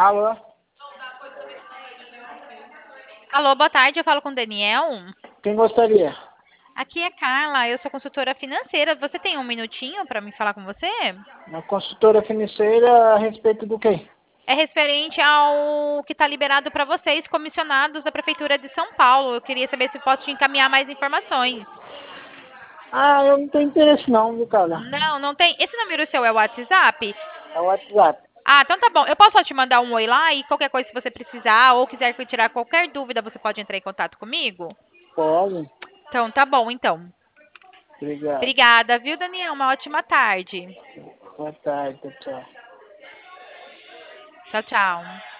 Alô? Alô, boa tarde, eu falo com o Daniel. Quem gostaria? Aqui é Carla, eu sou consultora financeira. Você tem um minutinho para me falar com você? Uma consultora financeira a respeito do quê? É referente ao que está liberado para vocês, comissionados da Prefeitura de São Paulo. Eu queria saber se posso te encaminhar mais informações. Ah, eu não tenho interesse não, viu, cara? Não, não tem. Esse número seu é o WhatsApp? É o WhatsApp. Ah, então tá bom. Eu posso só te mandar um oi lá e qualquer coisa, se você precisar ou quiser tirar qualquer dúvida, você pode entrar em contato comigo? Pode. Então tá bom, então. Obrigado. Obrigada, viu, Daniel? Uma ótima tarde. Boa tarde, tchau. Tchau, tchau.